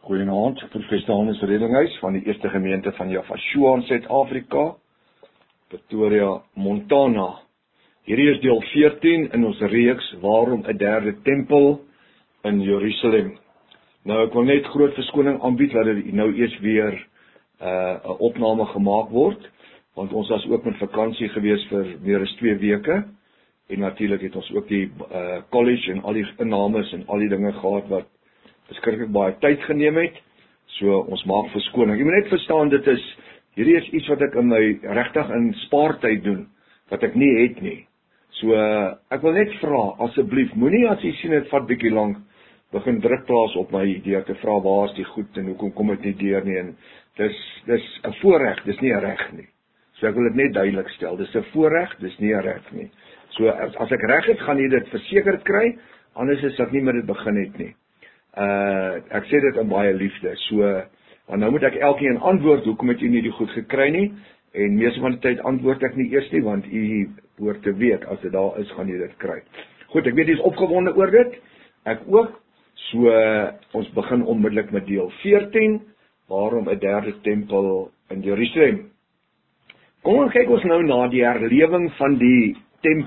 Goeienaand, professor Hannes Redinghuis van die Eerste Gemeente van Yafashua in Suid-Afrika, Pretoria, Montana. Hierdie is deel 14 in ons reeks waarom 'n derde tempel in Jerusalem. Nou ek wil net groot verskoning aanbied dat dit nou eers weer 'n opname gemaak word, want ons was ook met vakansie gewees vir meer as 2 weke. En natuurlik het ons ook die college en al die innames en al die dinge gehad wat beskikbaar baie tyd geneem het. So ons maak verskoning. Jy moet net verstaan, hierdie is iets wat ek in my regtig in spaartyd doen, wat ek nie het nie. So ek wil net vra, asseblief, moenie as jy sien dit vat bietjie lank, begin druk plaas op my idee te vra waar is die goed en hoekom kom dit nie deur nie. En dis 'n voorreg, dis nie 'n reg nie. So ek wil dit net duidelik stel, dis 'n voorreg, dis nie 'n reg nie. So as ek reg het, gaan jy dit verseker kry, anders is ek nie met dit begin het nie. Ek sê dit in baie liefde, so, want nou moet ek elkeen antwoord, hoekom het jy nie die goed gekry nie, en meeste van die tyd antwoord ek nie eers nie, want u hoort te weet, as dit daar is, gaan jy dit kry. Goed, ek weet jy is opgewonde oor dit, ek ook, so, ons begin onmiddellik met deel 14, waarom 'n derde tempel in Jerusalem. Kom ons kyk ons nou na die herlewing van die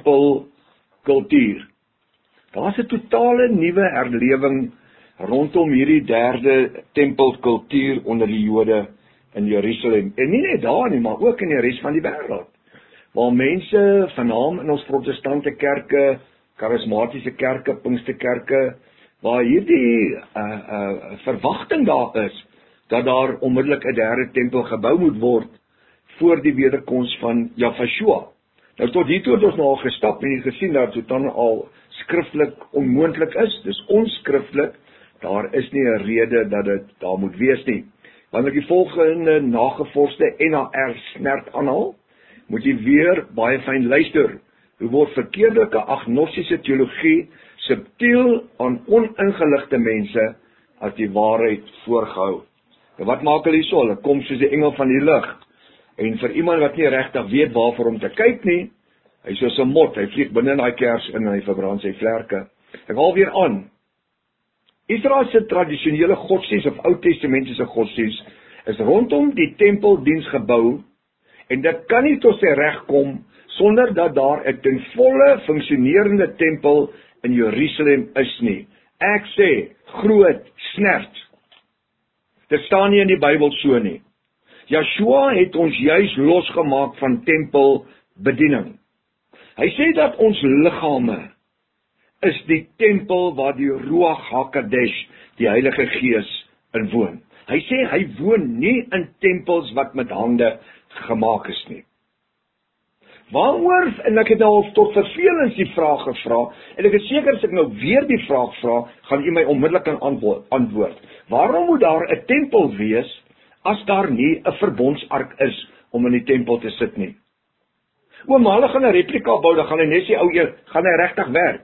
tempelkultuur. Daar is 'n totale nuwe herlewing rondom hierdie derde tempelkultuur onder die Jode in Jerusalem. En nie net daar nie, maar ook in die res van die wêreld. Waar mense vanaand in ons protestante kerke, charismatiese kerke, Pinksterkerke, waar hierdie verwagting daar is, dat daar onmiddellik 'n derde tempel gebou moet word voor die wederkoms van Yafashua. Nou tot hiertoe het ons nou al gestap en gesien dat dit dan al skriftelik onmoontlik is, dis onskriftelik, daar is nie 'n rede dat dit daar moet wees nie. Wanneer ek die volgende nagevorsde NAR snert aanhaal, moet jy weer baie fyn luister. Hoe word verkeerdelike agnostiese teologie subtiel aan oningeligte mense as die waarheid voorgehou. En wat maak hulle hierso? Hulle kom soos die engel van die lig. En vir iemand wat nie regtig weet waarvoor om te kyk nie, hy is soos 'n mot, hy vlieg binne in daai kers in en hy verbrand sy vlerke. Ek haal weer aan. Israel se tradisionele godsdienst of Ou Testamentiese godsdienst is rondom die tempeldiens gebou en dit kan nie tot sy reg kom sonder dat daar 'n ten volle funksionerende tempel in Jerusalem is nie. Ek sê, groot snert. Dit staan nie in die Bybel so nie. Yeshua het ons juis losgemaak van tempelbediening. Hy sê dat ons liggame is die tempel waar die Ruach HaKodesh, die Heilige Gees, in woon. Hy sê hy woon nie in tempels wat met hande gemaak is nie. Waaroor, en ek het nou tot vervelings die vraag gevra, en ek is seker as ek nou weer die vraag vra, gaan u my onmiddellik kan antwoord. Waarom moet daar 'n tempel wees, as daar nie 'n verbondsark is, om in die tempel te sit nie? Maar hulle gaan 'n replika bou, dan gaan hy net sê, gaan hy regtig werk?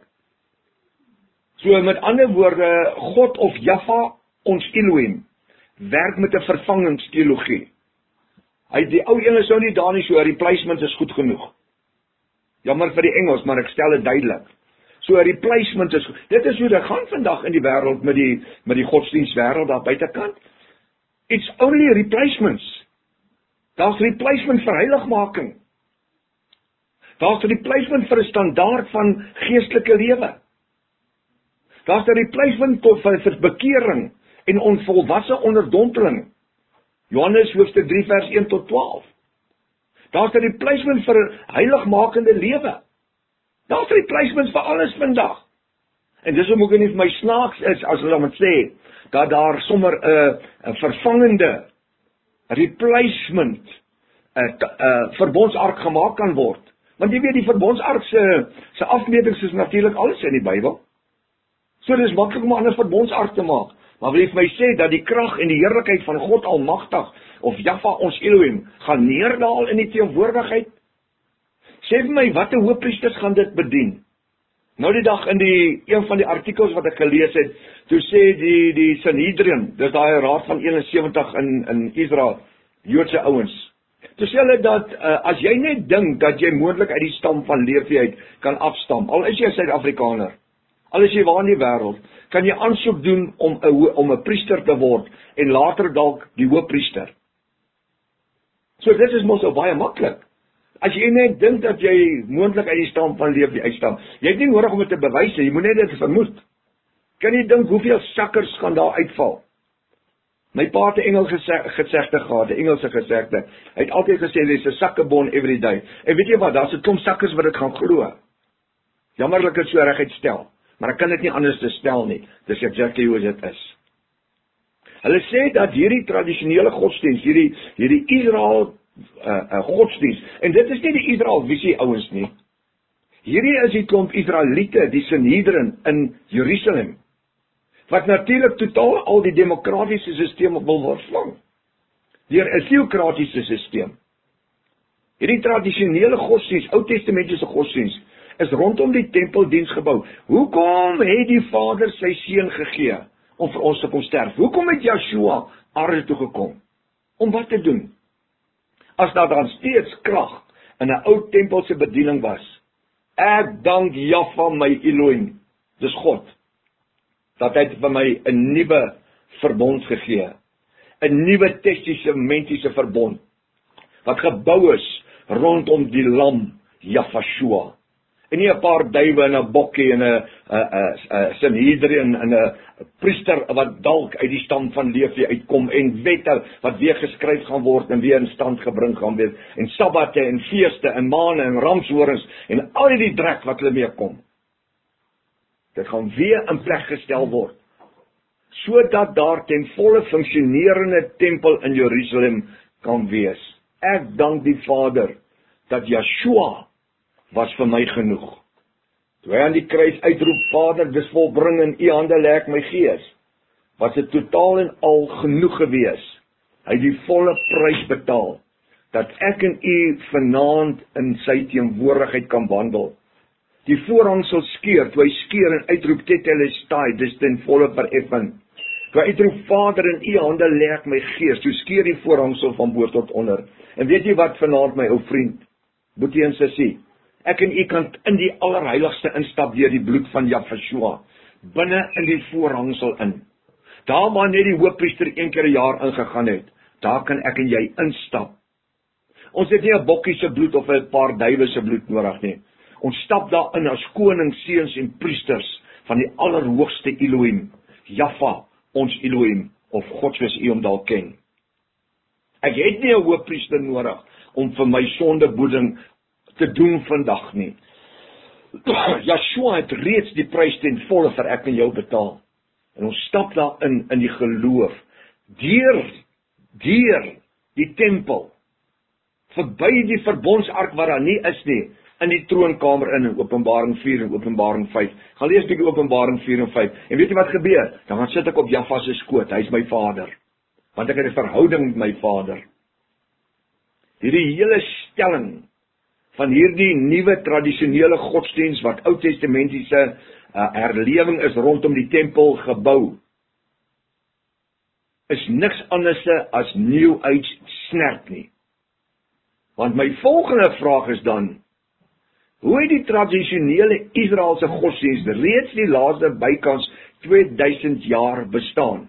So met ander woorde, God of Jaffa, ons Elohim, werk met 'n vervangingsteologie. Die ou een is nou nie daar nie, so 'n replacement is goed genoeg. Jammer vir die Engels, maar ek stel dit duidelik. So 'n replacement is goed. Dit is hoe dit gaan vandag in die wêreld met die godsdienstwêreld daar buitekant. It's only replacements. Daar's replacement vir heiligmaking. Daar's 'n replacement vir 'n standaard van geestelike lewe. Daar's 'n replacement vir bekering en onvolwasse onderdompeling. Johannes hoofstuk 3 vers 1 tot 12. Daar's 'n replacement vir 'n heiligmakende lewe. Daar's replacements vir alles vandag. En dis hoekom ek nie vir my snaaks is as hulle moet sê dat daar sommer 'n vervangende replacement 'n verbondsark gemaak kan word. Want jy weet die verbondsark se afmetings is natuurlik alles in die Bybel. So dis maklik om 'n ander verbondsark te maak. Maar wil jy vir my sê dat die krag en die heerlikheid van God Almagtig of Jaffa ons Elohim gaan neerdaal in die teenwoordigheid? Sê vir my, watter hoëpriesters gaan dit bedien? Nou die dag in een van die artikels wat ek gelees het, toe sê die Sanhedrin, dis daai raad van 71 in Israel, Joodse ouens. Toe sê hulle dat as jy net dink dat jy moontlik uit die stam van Lewi uit kan afstam, al is jy 'n Suid-Afrikaner, al is jy waar in die wêreld, kan jy aansoek doen om 'n priester te word en later dalk die hoofpriester. So dit is mos baie maklik. As jy net dink dat jy moontlik uit die stam van Lewi uitstam, jy het nie nodig om dit te bewys nie, jy moet net dit vermoed. Kan jy dink hoeveel sakkers gaan daar uitval? My pa het 'n Engelse gesegde gehad, 'n Engelse gesegde. Hy het altyd gesê there's a sucker born every day. En weet jy wat, daar's 'n klomp sakkers wat dit gaan glo. Jammerlik dit so reguit stel, maar ek kan dit nie anders te stel nie. Dis exactly hoe dit is. Hulle sê dat hierdie tradisionele godsdiens, hierdie Israel godsdiens, en dit is nie die Israel visie ouens nie. Hierdie is die klomp Israeliete, die Sanhedrin in Jerusalem, wat natuurlik totaal al die demokratiese stelsel wil verslang deur 'n teokratiese stelsel. Hierdie tradisionele godsdiens, Ou Testamentiese godsdiens, is rondom die tempeldiens gebou. Hoekom het die Vader sy seun gegee om vir ons te kom sterf? Hoekom het Yeshua aarde toe gekom? Om wat te doen? As daar dan steeds krag in 'n ou tempelse bediening was. Ek dank Jahwe my Elohim, dis God, dat hy vir my 'n nuwe verbond gegee, 'n nuwe testamentiese verbond, wat gebou is rondom die lam Jahshua, en nie 'n paar duwe en 'n bokkie en 'n Sanhedrin en 'n priester wat dalk uit die stam van Lewi uitkom, en wette wat weer geskryf gaan word en weer in stand gebring gaan word, en sabbate en feeste en maane en ramshorings en al die drek wat hulle mee kom. Dit gaan weer in plek gestel word, sodat daar ten volle funksionerende tempel in Jerusalem kan wees. Ek dank die Vader dat Yeshua was vir my genoeg. Toe hy aan die kruis uitroep, Vader, dis volbring, in u hande lê ek my gees, was dit totaal en al genoeg gewees. Hy het die volle prys betaal, dat ek en u vanaand in sy teenwoordigheid kan wandel. Die voorhangsel skeur, toe hy skeur en uitroep, Tetelestai, dis ten volle vereffen. Toe hy uitroep, Vader, in u hande lê ek my gees, toe skeur die voorhangsel van bo tot onder. En weet jy wat vanaand, my ou vriend, boetie en sussie, ek en u kan in die allerheiligste instap deur die bloed van Jahshua, binne in die voorhangsel in. Daar waar net die hoofpriester een keer 'n jaar ingegaan het, daar kan ek en jy instap. Ons het nie 'n bokkie se bloed of 'n paar duwe se bloed nodig nie. Ons stap daarin as konings, seuns en priesters van die allerhoogste Elohim, Jahwe, ons Elohim, of God soos u hom dalk ken. Ek het nie 'n hoofpriester nodig om vir my sondeboeding te doen vandag nie. Yeshua het reeds die prys ten volle vir ek en jou betaal. En ons stap daarin in die geloof, deur die tempel, verby die verbondsark wat daar nie is nie, in die troonkamer in Openbaring 4 en Openbaring 5. Gaan lees bietjie Openbaring 4 en 5. En weet jy wat gebeur? Dan gaan sit ek op Jahwe se skoot, hy is my Vader. Want ek het 'n verhouding met my Vader. Hierdie hele stelling van hierdie nuwe tradisionele godsdiens wat Ou Testamentiese herlewing is rondom die tempel gebou, is niks anders as New Age snerp nie. Want my volgende vraag is dan, hoe het die tradisionele Israelse godsdiens reeds die laaste bykans 2000 jaar bestaan?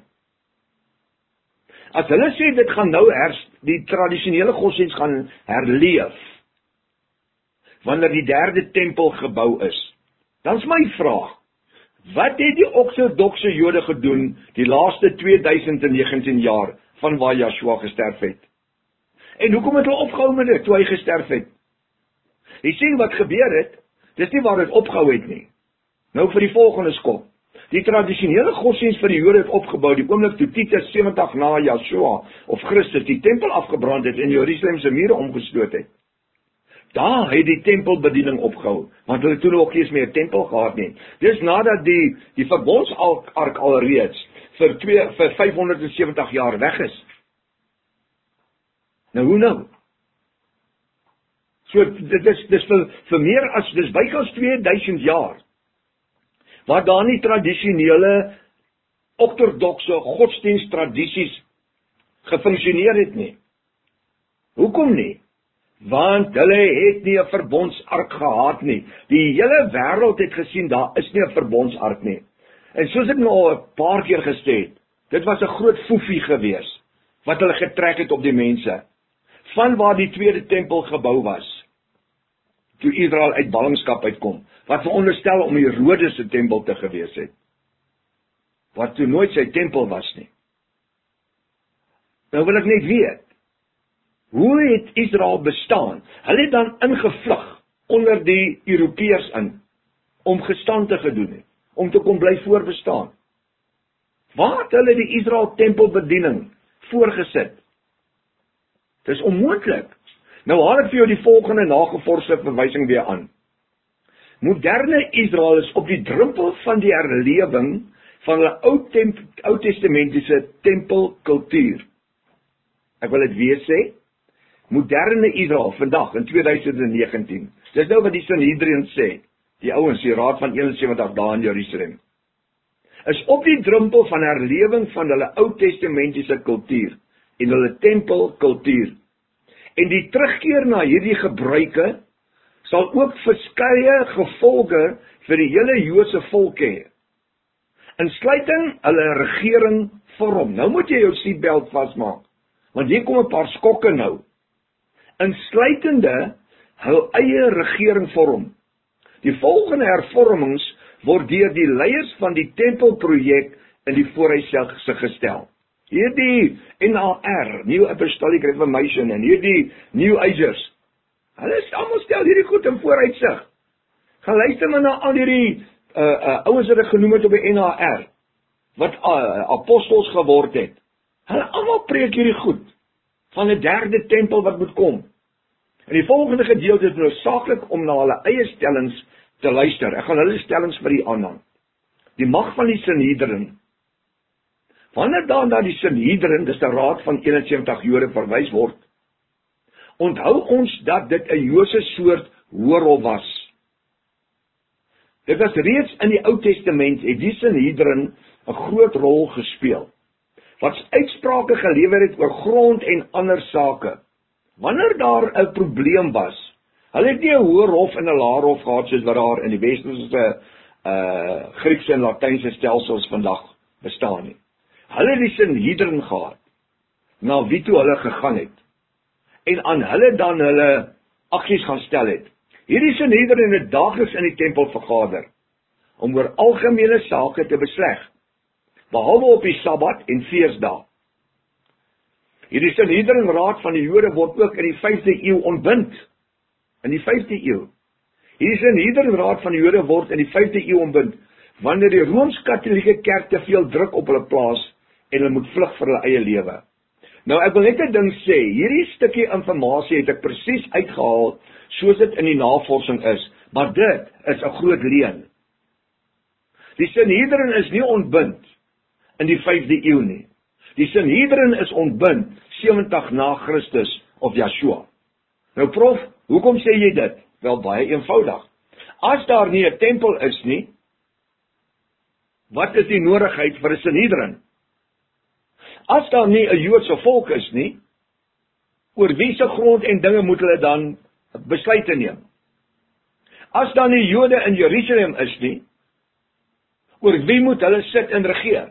As hulle sê dit gaan nou die tradisionele godsdiens gaan herleef, wanneer die derde tempel gebou is, dan is my vraag, wat het die ortodokse Jode gedoen die laaste 2019 jaar van waar Yeshua gesterf het? En hoekom het hulle opgehou met dit toe hy gesterf het? Jy sien wat gebeur het, dis nie waar dit opgehou het nie. Nou vir die volgende skop. Die tradisionele godsdiens vir die Jode het opgebou die oomblik toe Titus 70 na Yeshua of Christus die tempel afgebrand het en Jerusalem se mure omgestoot het. Daar het die tempelbediening opgehou, want hulle toe nog nie eens meer 'n tempel gehad nie. Dis nadat die verbondsark alreeds vir 570 jaar weg is. Nou hoe nou? So dis vir meer as dis bykans 2000 jaar waar daar nie tradisionele ortodokse godsdienstradisies gefunksioneer het nie. Hoekom nie? Want hulle het nie 'n verbondsark gehad nie. Die hele wêreld het gesien daar is nie 'n verbondsark nie. En soos ek nou al 'n paar keer gesê het, dit was 'n groot foefie gewees, wat hulle getrek het op die mense, van waar die tweede tempel gebou was, toe Israel uit ballingskap uitkom, wat veronderstel om Herodes se tempel te gewees het, wat toe nooit sy tempel was nie. Nou wil ek net weet, hoe het Israel bestaan? Hulle het dan ingevlug onder die Europeërs in, om gestande gedoen het, om te kon bly voorbestaan. Waar het hulle die Israel tempelbediening voorgesit? Dis onmoontlik. Nou haal ek vir jou die volgende nagevorsde verwysing weer aan. Moderne Israel is op die drempel van die herlewing van hulle Ou Testamentiese tempelkultuur. Ek wil dit weer sê, moderne Israel vandag in 2019, dis nou wat die Sanhedrin sê, die ouens, die raad van 71 dae in Jerusalem, is op die drempel van herlewing van hulle Ou Testamentiese kultuur en hulle tempelkultuur. En die terugkeer na hierdie gebruike sal ook verskeie gevolge vir die hele Joodse volk hê. Insluiting hulle regering vorm. Nou moet jy jou seatbelt vasmaak, want hier kom 'n paar skokke nou. Insluitende hul eie regering vorm. Die volgende hervormings word deur die leiers van die tempelprojek in die vooruitsig gestel. Hierdie NAR, New Apostolic Reformation, en hierdie New Agers, hulle almal stel hierdie goed in vooruitsig. Gaan luister maar na al hierdie ouens wat ek genoem het op die NAR, wat apostels geword het. Hulle almal preek hierdie goed, van 'n derde tempel wat moet kom. En die volgende gedeelte is noodsaaklik om na hulle eie stellings te luister. Ek gaan hulle stellings vir die aanhang. Die mag van die Sanhedrin. Wanneer dan na die Sanhedrin, dis 'n raad van 71 Jode verwys word, onthou ons dat dit 'n Joodse soort hoorhof was. Dit was reeds in die Ou Testament het die Sanhedrin 'n groot rol gespeel, wat uitsprake gelewer het oor grond en ander sake. Wanneer daar 'n probleem was, hulle het nie 'n hoërhof en 'n laerhof gehad soos wat daar in die westerse Griekse en Latynse stelsels vandag bestaan nie. Hulle het die Sanhedrin gehad, na wie toe hulle gegaan het, en aan hulle dan hulle aksies gaan stel het. Hierdie Sanhedrin het daagliks in die tempel vergader, om oor algemene sake te besleg, behalwe op die Sabbat en feesdae. Hierdie Sanhedrin raad van die Jode word ook in die 5de eeu ontbind. In die 5de eeu. Hierdie Sanhedrin raad van die Jode word in die 5de eeu ontbind, wanneer die Rooms-Katolieke Kerk te veel druk op hulle plaas, en hulle moet vlug vir hulle eie lewe. Nou ek wil net 'n ding sê, hierdie stukkie inligting het ek presies uitgehaal, soos dit in die navorsing is, maar dit is 'n groot leuen. Die Sanhedrin is nie ontbind in die 5de eeu nie. Die Sanhedrin is ontbind 70 na Christus of Yeshua. Nou prof, hoekom sê jy dit? Wel baie eenvoudig. As daar nie 'n tempel is nie, wat is die nodigheid vir 'n Sanhedrin? As daar nie 'n Joodse volk is nie, oor wie se grond en dinge moet hulle dan besluite neem? As daar nie Jode in Jerusalem is nie, oor wie moet hulle sit en regeer?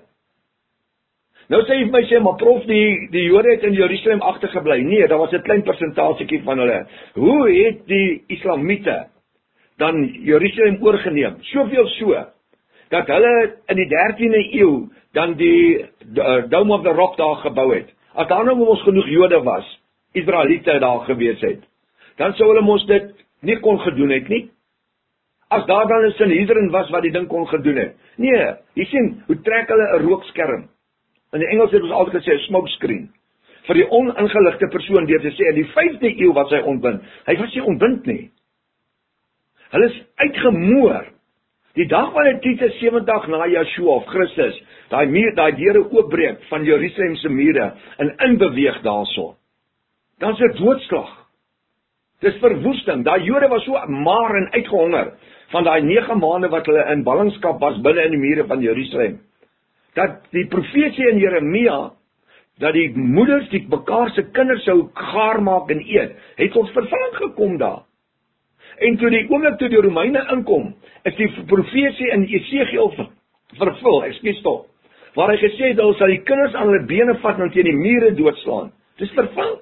Nou sê jy vir my sê, maar prof, die Jode het in Jerusalem agtergebly. Nee, daar was 'n klein persentasiekie van hulle. Hoe het die Islamiete dan Jerusalem oorgeneem? Soveel so, dat hulle in die 13de eeu dan die Dome of the Rock daar gebou het. As daar nou ons genoeg Jode was, Israeliete daar gewees het, dan sou hulle ons dit nie kon gedoen het nie. As daar dan 'n Sanhedrin was wat die ding kon gedoen het. Nee, jy sien, hoe trek hulle 'n rookskerm? In die Engels het ons altyd gesê 'n smoke screen. Vir die oningeligte persoon deur te sê in die 5de eeu was hy ontbind. Hy was nie ontbind nie. Hulle is uitgemoor. Die dag wanneer Titus 70 na Yeshua of Christus daai deure oopbreek van Jerusalem se mure en inbeweeg daarso, dan is dit doodslag. Dis verwoesting. Daai Jode was so maar en uitgehonger van daai 9 maande wat hulle in ballingskap was binne in die mure van Jerusalem. Dat die profesie in Jeremia, dat die moeders die mekaar se kinders sou gaar maak en eet, het tot vervulling gekom daar. En toe die oomblik toe die Romeine inkom, is die profesie in Esegiel vervul, ekskuus tog, waar hy gesê het, hulle sal die kinders aan hulle bene vat en teen die mure doodslaan. Dis vervul.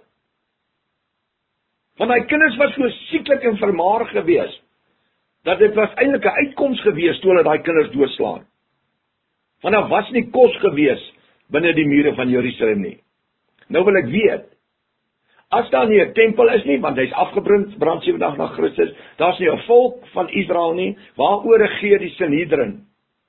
Want die kinders was so sieklik en vermaar gewees, dat dit was eintlik 'n uitkoms gewees toe hulle daai kinders doodslaan. Want daar was nie kos gewees binne die mure van Jerusalem nie. Nou wil ek weet, as daar nie 'n tempel is nie, want hy's afgebrand 7 dae na Christus, daar's nie 'n volk van Israel nie, waaroor regeer die Sanhedrin?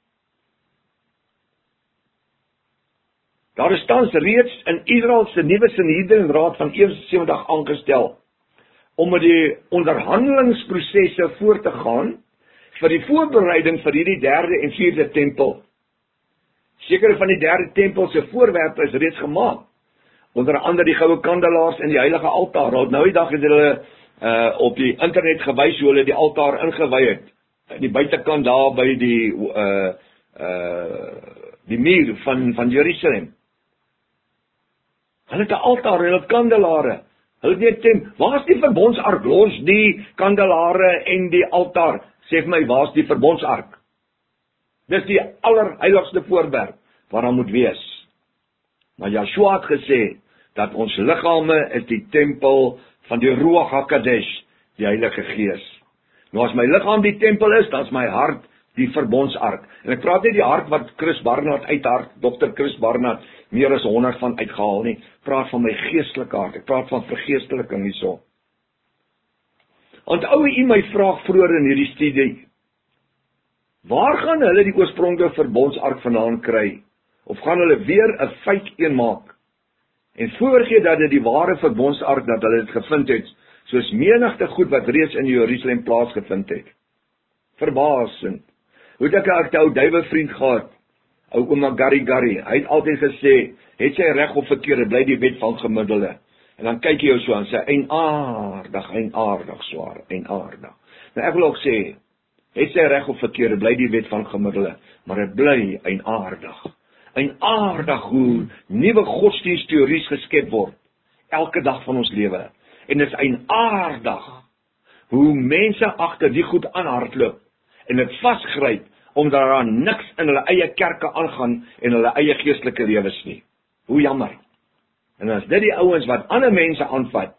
Daar is tans reeds in Israel se nuwe Sanhedrin-raad van 71 aangestel, om met die onderhandelingsprosesse voort te gaan, vir die voorbereiding vir hierdie 3de en 4de tempel. Sekere van die 3de tempel se voorwerpe is reeds gemaak, onder andere die goue kandelaars en die heilige altaar. Nou die dag het hulle op die internet gewys hoe hulle die altaar ingewy het, aan die buitekant daar by die muur van Jerusalem. Hulle het 'n altaar, hulle het kandelare. Hulle het nie waar's die verbondsark? Los die kandelare en die altaar. Sê vir my, waar's die verbondsark? Dis die allerheiligste voorwerp wat daar moet wees. Maar Joshua het gesê dat ons liggame is die tempel van die Ruach HaKodesh, die Heilige Gees. Nou as my liggaam die tempel is, dan is my hart die verbondsark. En ek praat nie die hart wat Chris Barnard Dr. Chris Barnard meer as 100 van uitgehaal nie. Praat van my geestelike hart. Ek praat van vergeesteliking hierso. Onthou u my vraag vroeër in hierdie studie. Waar gaan hulle die oorspronklike verbondsark vandaan kry? Of gaan hulle weer 'n fake een maak? En voorgee dat dit die ware verbondsark dat hulle dit gevind het, soos menigte goed wat reeds in Jerusalem plaasgevind het. Verbaasend. Hoe het ek 'n ou duiwelvriend gehad, ou ouma Gary, hy het altyd gesê, het sy reg of verkeerd, bly die wet van gemiddelde. En dan kyk jy jou so aan, sê, eienaardig, swaar, eienaardig. Nou ek wil ook sê, het sy reg of verkeerd, bly die wet van gemiddelde, maar dit bly eienaardig. Eienaardig hoe nuwe godsdienstteories geskep word, elke dag van ons lewe. En dit is eienaardig hoe mense agter die goed aanhardloop, en dit vasgryp, omdat daar niks in hulle eie kerke aangaan, en hulle eie geestelike lewens nie. Hoe jammer. En as dit die ouens wat ander mense aanvat,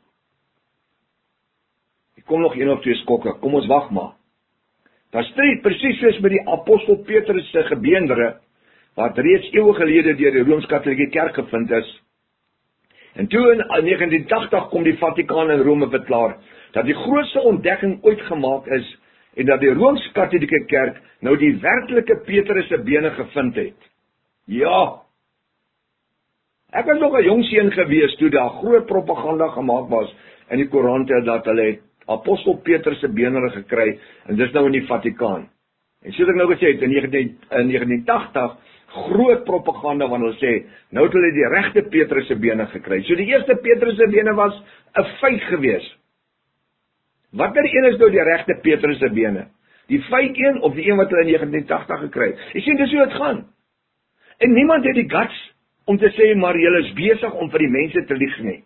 kom nog 1 of 2 skokke, kom ons wag maar. Daar stryd presies soos met die apostel Petrus se gebeendere, wat reeds eeue gelede deur die Rooms-Katolieke Kerk gevind is. En toe in 1980 kom die Vatikaan in Rome verklaar, dat die grootste ontdekking ooit gemaak is, en dat die Rooms-Katolieke Kerk nou die werklike Petrus se bene gevind het. Ja, ek was nog 'n jong seun gewees toe daar groot propaganda gemaak was in die koerante dat hulle het apostel Petrus se bene gekry, en dis nou in die Vatikaan. En soos ek nou gesê het, in 1980, groot propaganda, want hulle sê, nou het hulle die regte Petrus se bene gekry. So die eerste Petrus se bene was 'n feit gewees. Watter een is nou die regte Petrus se bene? Die fake een of die een wat hulle in 1980 gekry het? Jy sien, dis hoe dit gaan. En niemand het die guts om te sê, maar julle is besig om vir die mense te lieg nie.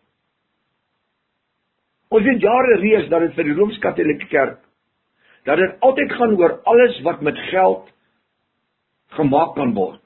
Ons het jare reeds dat dit vir die Rooms-Katolieke Kerk, dat dit altyd gaan oor alles wat met geld gemaak kan word.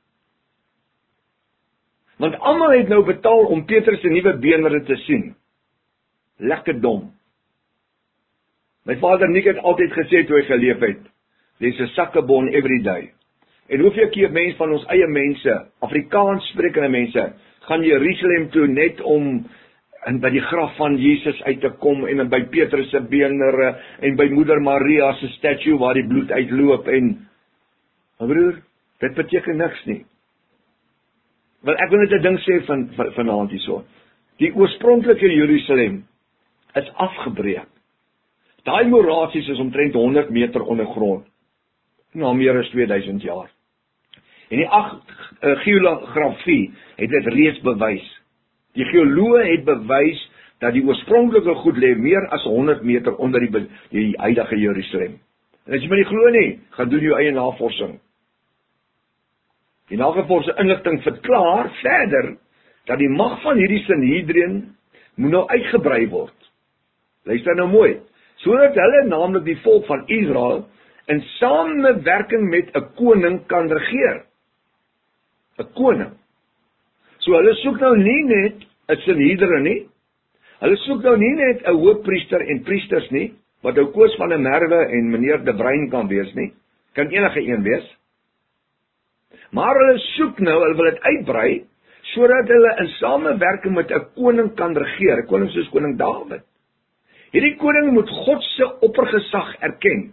Want almal het nou betaal om Petrus se nuwe bene te sien. Lekker dom. My vader Nick het altyd gesê toe hy geleef het, there's a sucker-born every day. En hoeveel keer mense van ons eie mense, Afrikaans sprekende mense, gaan Jerusalem toe net om en by die graf van Jesus uit te kom, en by Petrus se bene, en by Moeder Maria se statue waar die bloed uitloop, en, my broer, dit beteken niks nie. Wel, ek wil net 'n ding sê vanaand hierso. Die oorspronklike Jerusalem is afgebreek. Daai morasies is omtrent 100 meter ondergrond, na meer as 2000 jaar. En die geografie het dit reeds bewys. Die geoloë het bewys dat die oorspronklike goed lê meer as 100 meter onder die huidige Jerusalem. En as jy my nie glo nie, gaan doen jou eie navorsing. Die nagevorsde inligting verklaar verder dat die mag van hierdie Sanhedrin moet nou uitgebrei word. Luister nou mooi. Sodat hulle, naamlik die volk van Israel, in samewerking met 'n koning kan regeer. 'n Koning. So hulle soek nou nie net 'n Sanhedrin nie. Hulle soek nou nie net 'n hoofpriester en priesters nie, wat ou Koos van der Merwe en meneer De Bruin kan wees nie. Kan enige een wees. Maar hulle soek nou, hulle wil dit uitbrei, sodat hulle in samewerking met 'n koning kan regeer, 'n koning soos koning Dawid. Hierdie koning moet God se oppergesag erken.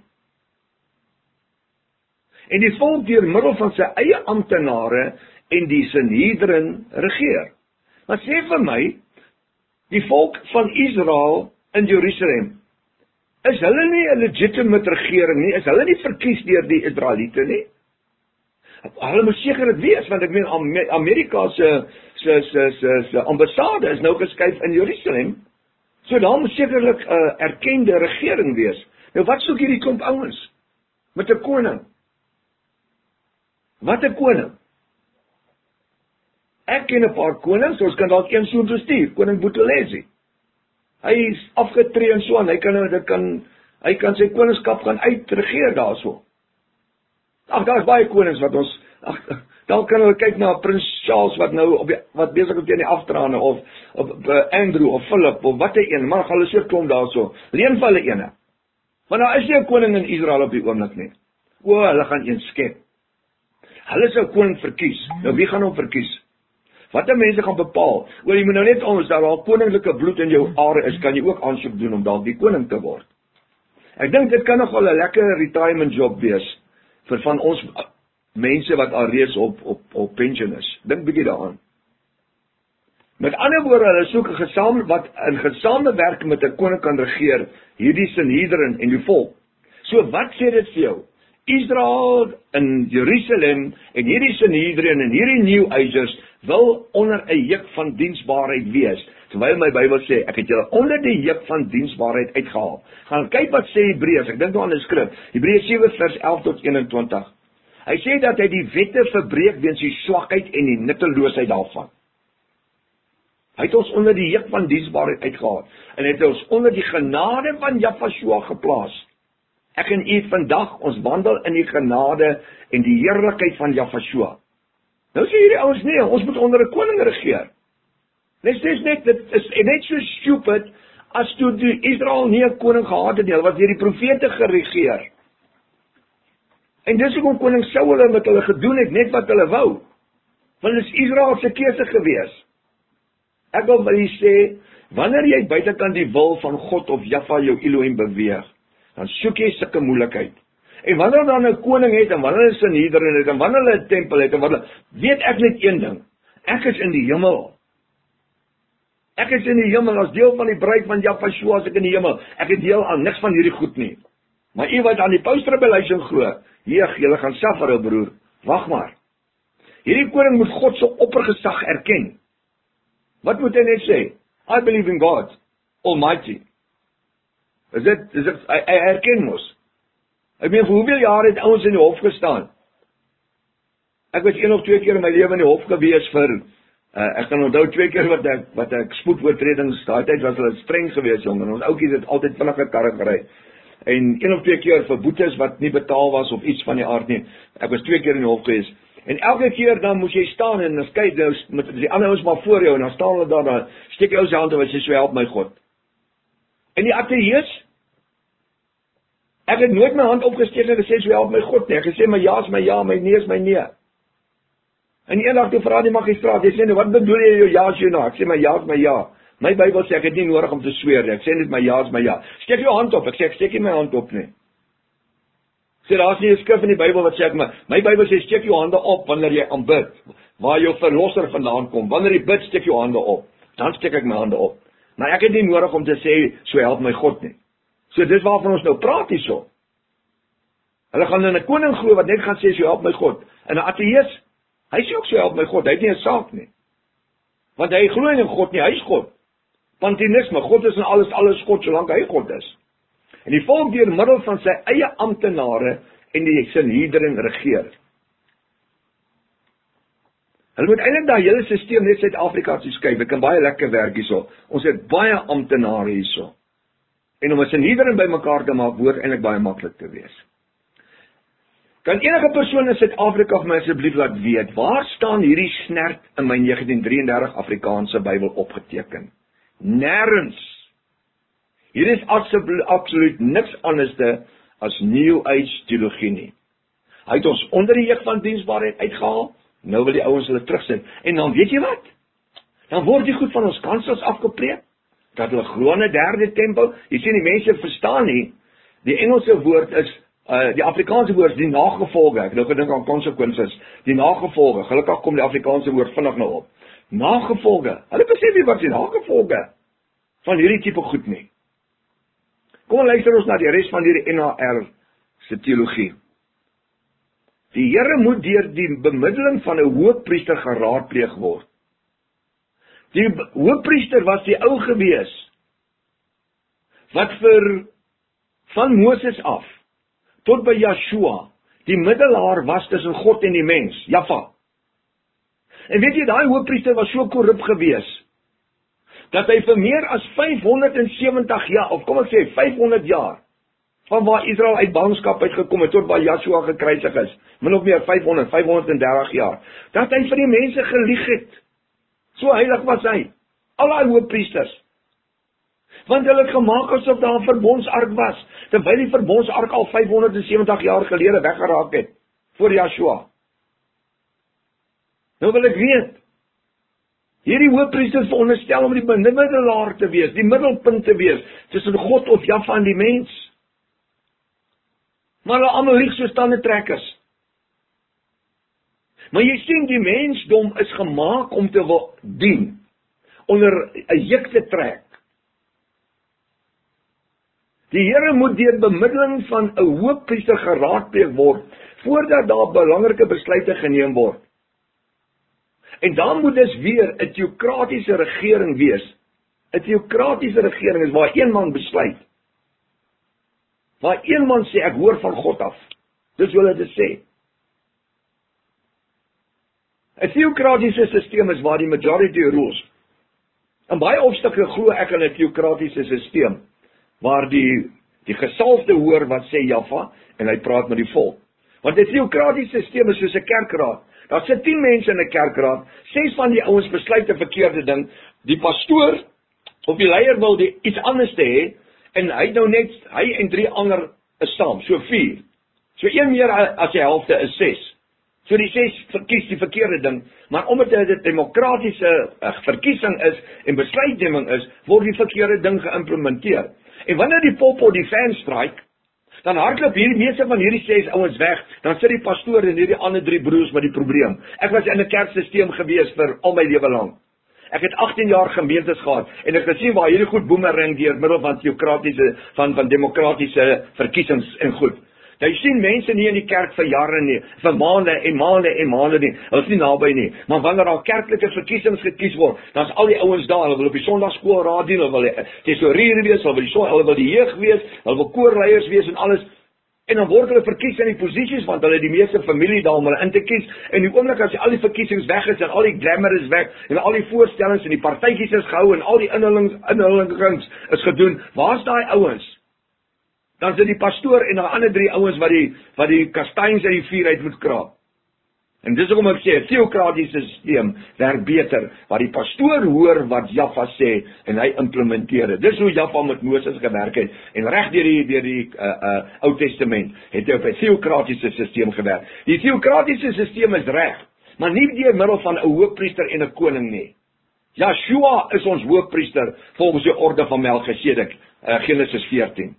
En die volk deur middel van sy eie amptenare en die Sanhedrin regeer. Maar sê vir my, die volk van Israel in Jerusalem, is hulle nie 'n legitimate regering nie? Is hulle nie verkies deur die Israeliete nie? Hulle moet seker dit wees, want ek meen Amerika se ambassade is nou geskuif in Jerusalem. So daar moet sekerlik 'n erkende regering wees. Nou wat soek hierdie klomp ouens met 'n koning? Wat 'n koning? Ek ken 'n paar konings, ons kan dalk een so bestuur, koning Buthelezi. Hy is afgetree en so aan, hy kan sy koningskap gaan uitregeer daarso. Daar's baie konings wat ons, dan kan hulle kyk na Prins Charles wat nou wat besig is teen die aftrane, of Andrew of Philip of wat een, maar hulle so klomp daarso. Leen vir hulle ene. Want daar is nie 'n koning in Israel op die oomblik nie. Hulle gaan een skep. Hulle sou koning verkies. Nou wie gaan hom verkies? Watter mense gaan bepaal? Jy moet nou net ons daar al koninklike bloed in jou are is, kan jy ook aansoek doen om dalk die koning te word. Ek dink dit kan nogal 'n lekker retirement job wees vir van ons mense wat alreeds op pensioen is. Dink bietjie daaraan. Met ander woorde, hulle soek 'n wat in gesamewerking met 'n koning kan regeer, hierdie Sanhedrin en die volk. So wat sê dit vir jou? Israel in Jerusalem en hierdie Sanhedrin en hierdie New Agers wil onder 'n juk van diensbaarheid wees. Terwyl my Bybel sê, ek het julle onder die juk van diensbaarheid uitgehaal. Gaan kyk wat sê Hebreërs, ek dink nou aan die skrif, Hebreërs 7 vers 11 tot 21. Hy sê dat hy die wette verbreek weens die swakheid en die nutteloosheid daarvan. Hy het ons onder die juk van diensbaarheid uitgehaal en het ons onder die genade van Jahshua geplaas. Ek en u vandag, ons wandel in die genade en die heerlikheid van Jahshua. Nou sê hierdie ouens nee, ons moet onder 'n koning regeer. Dit is net so stupid as toe die Israel nie 'n koning gehad het nie, hulle was deur die profete geregeer. En dis hoekom koning Saul met hulle gedoen het net wat hulle wou. Want dit is Israel se keuse gewees. Ek wil vir julle sê, wanneer jy buitekant die wil van God of Jahwe jou Elohim beweeg, dan soek jy sulke moeilikheid. En wanneer dan 'n koning het, en wanneer hulle 'n Sanhedrin het, en wanneer hulle 'n tempel het, en wanneer weet ek net een ding, ek is in die hemel. Ek is in die hemel as deel van die bruid van Jahshua, as ek in die hemel. Ek het deel aan niks van hierdie goed nie. Maar u wat aan die post-tribulation glo, julle gaan suffer, broer. Wag maar. Hierdie koning moet God se oppergesag erken. Wat moet hy net sê? I believe in God Almighty. Is dit hy erken mos. Ek meen, vir hoeveel jare het ouens in die hof gestaan? Ek was 1 of 2 keer in my lewe in die hof gewees vir ek kan onthou 2 keer wat ek spoedoortredings, daai tyd was hulle streng geweest, jong, en ons ouetjies het altyd vinniger karre gery. En 1 of 2 keer vir boetes wat nie betaal was of iets van die aard nie. Ek was 2 keer in die hof geweest. En elke keer dan moes jy staan en dan kyk nou met die ander ouens maar voor jou en dan staan hulle daar, dan steek jy ou se hand op en sê so help my God. En die ateïs, ek het nooit my hand opgesteek en gesê so help my God nie. Ek het gesê my ja is my ja, my nee is my nee. En eendag toe vra die magistraat, hy sê nou wat bedoel jy jou ja is jou nou? Ek sê my ja is my ja. My Bybel sê ek het nie nodig om te sweer nie. Ek sê net my ja is my ja. Steek jou hand op. Ek sê ek steek nie my hand op nie. Sê daar's nie 'n skrif in die Bybel wat sê ek maar my Bybel sê steek jou hande op wanneer jy aanbid, waar jou verlosser vandaan kom. Wanneer jy bid, steek jou hande op. Dan steek ek my hande op. Maar ek het nie nodig om te sê so help my God nie. So dis waarvan ons nou praat hierso. Hulle gaan in 'n koning glo wat net gaan sê so help my God. En 'n ateïs, hy sê ook so help my God. Hy het nie 'n saak nie. Want hy glo nie in God nie, hy is God. Panteïsme, God is in alles God solank hy God is. En die volk deur middel van sy eie amptenare en die Sanhedrin regeer. Hulle moet eintlik daai hele stelsel net Suid-Afrika toe skuif. Dit kan baie lekker werk hierso. Ons het baie amptenare hierso. En om 'n Sanhedrin bymekaar te maak, hoort eintlik baie maklik te wees. Kan enige persoon in Suid-Afrika vir my asseblief laat weet, waar staan hierdie snert in my 1933 Afrikaanse Bybel opgeteken? Nêrens. Hier is absoluut niks anderste as New Age teologie nie. Hy het ons onder die juk van diensbaarheid uitgehaal, nou wil die ouens hulle terugsit. En dan weet jy wat? Dan word die goed van ons kansels afgepreek, dat hulle glo in 'n derde tempel. Jy sien, die mense verstaan nie, die Engelse woord is, die Afrikaanse woord is die nagevolge, ek het nou gedink aan consequences, die nagevolge, gelukkig kom die Afrikaanse woord vinnig nou op. Nagevolge, hulle besef nie wat die nagevolge van hierdie tipe goed nie. Kom ons luister ons na die res van hierdie NHR se teologie. Die Here moet deur die bemiddeling van 'n hoëpriester geraadpleeg word. Die hoëpriester was die ou gewees, wat van Moses af, tot by Joshua, die middelaar was tussen God en die mens, Jaffa. En weet jy, daai hoëpriester was so korrup gewees, dat hy vir meer as 570 jaar, of kom ek sê 500 jaar, van waar Israel uit ballingskap uitgekom het, tot waar Joshua gekruisig is, min of meer 530 jaar, dat hy vir die mense gelieg het. So heilig was hy, al die hoëpriesters. Want hulle het gemaak asof daar 'n verbondsark was, terwyl die verbondsark al 570 jaar gelede weggeraak het, voor Joshua. Nou wil ek weet, hierdie hoëpriesters veronderstel om die middelaar te wees, die middelpunt te wees, tussen God of Jaffa en die mens. Maar hulle almal lieg soos tandetrekkers. Maar jy sien, die mensdom is gemaak om te wil dien, onder 'n juk te trek. Die Here moet deur bemiddeling van 'n hoëpriester geraadpleeg word, voordat daar belangrike besluite geneem word. En dan moet dus weer 'n teokratiese regering wees. 'n Teokratiese regering is waar een man besluit. Waar een man sê, ek hoor van God af. Dis hoe hulle dit sê. 'n Teokratiese stelsel is waar die majority rules. In baie opsigte glo ek in 'n teokratiese stelsel, waar die gesalfde hoor wat sê Jaffa, en hy praat met die volk. Want 'n teokratiese stelsel is soos 'n kerkraad. Daar sit 10 mense in 'n kerkraad, 6 van die ouens besluit 'n verkeerde ding, die pastoor, of die leier wil iets anders te hê, en hy nou net, hy en 3 ander is saam, so 4. So 1 meer as die helfte is 6. So die 6 verkies die verkeerde ding, maar omdat dit 'n demokratiese verkiesing is, en besluitneming is, word die verkeerde ding geïmplementeer. En wanneer die pop die fans stryk, dan hardloop hierdie meeste van hierdie 6 ouens weg, dan sit die pastoor en hierdie ander 3 broers met die probleem. Ek was in 'n kerkstelsel gewees vir al my lewe lank. Ek het 18 jaar gemeentes gehad, en ek het gesien waar hierdie goed boemerang deur middel van teokratiese, van demokratiese verkiesings en goed. Jy sien mense nie in die kerk vir jare nie, vir maande en maande en maande nie, hulle is nie naby nie, maar wanneer daar kerklike verkiesings gekies word, dan is al die ouens daar, hulle wil op die Sondagskool raad dien, hulle wil tesourier wees, hulle wil die jeug wees, hulle wil koorleiers wees en alles, en dan word hulle verkies in die posisies, want hulle die meeste familie daar om hulle in te kies, en die oomblik as al die verkiesings weg is, en al die glamour is weg, en al die voorstellings en die partytjies is gehou, en al die inhulligings is gedoen, waar is daai ouens? Dan is die pastoor en die ander 3 ouens wat die kastanjes uit die vuur uit moet kraap. En dis hoekom ek sê, 'n teokratiese stelsel werk beter, waar die pastoor hoor wat Jaffa sê, en hy implementeer dit. Dis hoe Jaffa met Moses gewerk het, en reg deur die Ou Testament, het hy op 'n teokratiese stelsel gewerk. Die teokratiese stelsel is reg, maar nie deur middel van 'n hoëpriester en 'n koning nie. Joshua is ons hoëpriester, volgens die orde van Melchisedek, Genesis 14.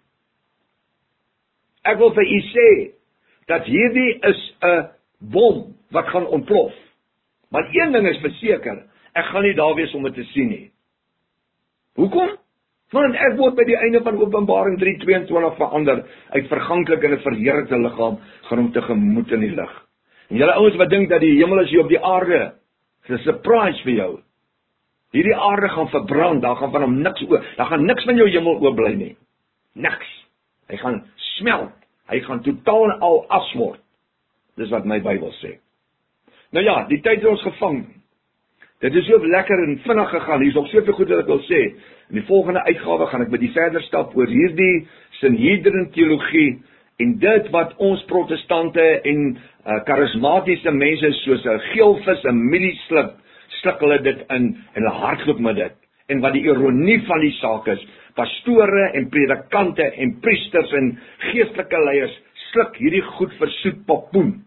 Ek wil vir u sê, dat hierdie is 'n bom wat gaan ontplof. Maar een ding is verseker, ek gaan nie daar wees om dit te sien nie. Hoekom? Want ek word by die einde van Openbaring 3:22 verander, uit verganklik en 'n verheerlikte liggaam, gaan hom tegemoet in die lig. En julle ouens wat dink dat die hemel is hier op die aarde, dis 'n surprise vir jou. Hierdie aarde gaan verbrand, daar gaan van hom niks oor, daar gaan niks van jou hemel oorbly nie. Niks. Hy gaan smelt, hy gaan totaal en al as word. Dis wat my Bybel sê. Nou ja, die tyd het ons gevang. Dit is so lekker en vinnig gegaan, hier is nog soveel goed wat ek wil sê. In die volgende uitgawe gaan ek met die verder stap oor hierdie Sanhedrin teologie, En dit wat ons protestante en charismatiese mense soos 'n geelvis, 'n milie sluk hulle dit in en hulle hardloop met dit. En wat die ironie van die saak is, pastore en predikante en priesters en geestelike leiers sluk hierdie goed vir soet papoen.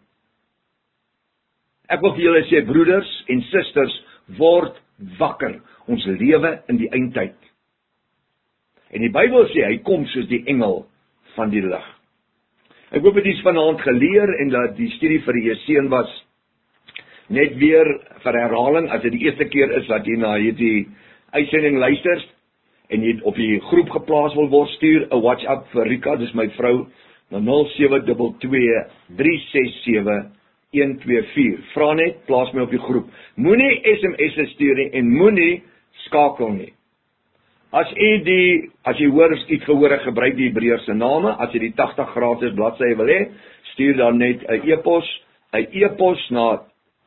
Ek wil vir julle sê, broeders en susters, word wakker. Ons lewe in die eindtyd. En die Bybel sê, hy kom soos die engel van die lig. Ek hoop het iets vanaand geleer en dat die studie vir die seën was. Net weer vir herhaling, as dit die eerste keer is wat jy na hierdie uitsending luister en jy op die groep geplaas wil word, stuur 'n WhatsApp vir Rika, dis my vrou, na 0722367124. Vra net, plaas my op die groep. Moenie SMS'e stuur nie en moenie skakel nie. As jy hoor iets gehoor ek gebruik die Hebreëse name, as jy die 80 gratis bladsye wil hê, stuur dan net 'n e-pos na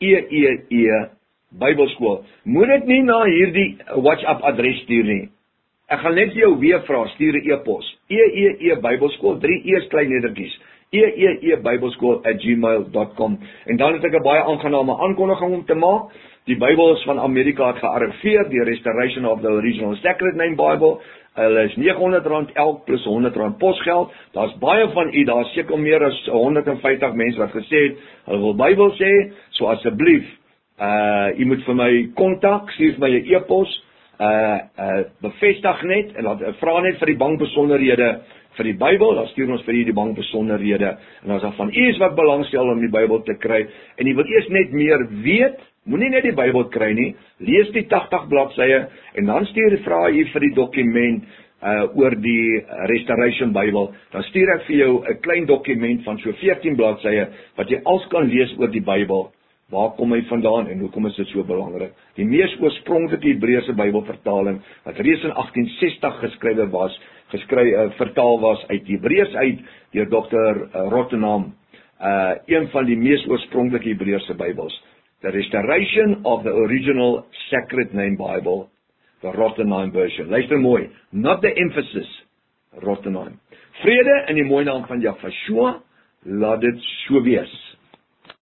Bybelskool. Moet dit nie na hierdie WhatsApp adres stuur nie. Ek gaan net jou weer vra, stuur 'n e-pos. Bybelskool, 3 e's klein lettertjies. Bybelskool@gmail.com. En dan het ek 'n baie aangename aankondiging om te maak. Die Bybels van Amerika het gearriveer, die Restoration of the Original Sacred Name Bible. Hulle is R900 elk plus R100 posgeld. Daar's baie van u, daar's seker meer as 150 mense wat gesê het, hulle wil Bybel sê, so asseblief, u moet vir my kontak, stuur vir my 'n e-pos, bevestig net, en vra net vir die bankbesonderhede vir die Bybel, dan stuur ons vir u die bankbesonderhede, en as daar van u is wat belangstel om die Bybel te kry, en u wil eers net meer weet, moenie net die Bybel kry nie, lees die 80 bladsye, en dan vra u vir die dokument, oor die Restoration Bybel, dan stuur ek vir jou 'n klein dokument van so 14 bladsye, wat jy als kan lees oor die Bybel. Waar kom hy vandaan en hoekom is dit so belangrik? Die mees oorspronklike Hebreëse Bybelvertaling, wat reeds in 1860 vertaal was uit Hebreëus uit, deur Dr. Rottenham, een van die mees oorspronklike Hebreëse Bybels. The Restoration of the Original Sacred Name Bible, the Rottenham version. Luister mooi, not the emphasis, Rottenham. Vrede in die mooi naam van Yahweh, laat dit so wees.